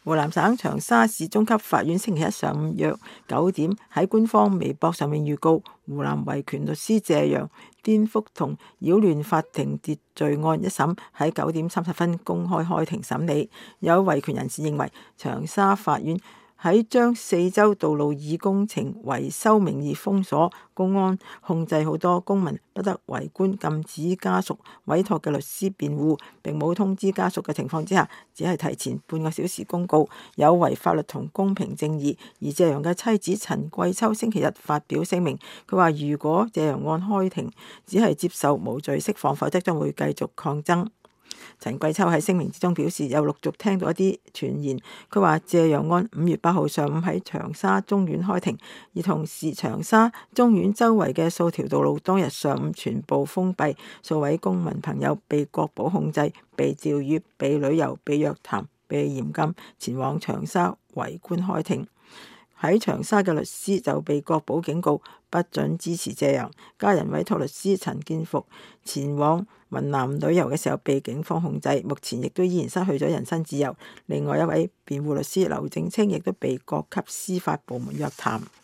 湖南省長沙市中級法院星期一上午約9點喺官方微博上面預告，湖南維權律師謝陽顛覆同擾亂法庭秩序案一審喺9點30分公開開庭審理。有維權人士認為，長沙法院喺將四周道路以工程維修名義封鎖，公安控制好多公民不得圍觀，禁止家屬委託嘅律師辯護，並冇通知家屬嘅情況之下，只係提前半個小時公告，有違法律同公平正義。而謝陽嘅妻子陳桂秋星期日發表聲明，佢話如果謝陽案開庭只係接受無罪釋放，否則將會繼續抗爭。陳桂秋喺聲明之中表示，有陸續聽到一啲傳言，佢話謝陽案5月8號上午喺長沙中院開庭，而同時長沙中院周圍嘅數條道路當日上午全部封閉，數位公民朋友被國保控制、被釣魚、被旅遊、被約談、被嚴禁前往長沙圍觀開庭。喺長沙嘅律師就被國保警告不准支持謝陽，家人委託律師陳建復前往雲南旅遊嘅時候被警方控制，目前亦都依然失去咗人身自由。另外一位辯護律師劉正清亦都被各級司法部門約談。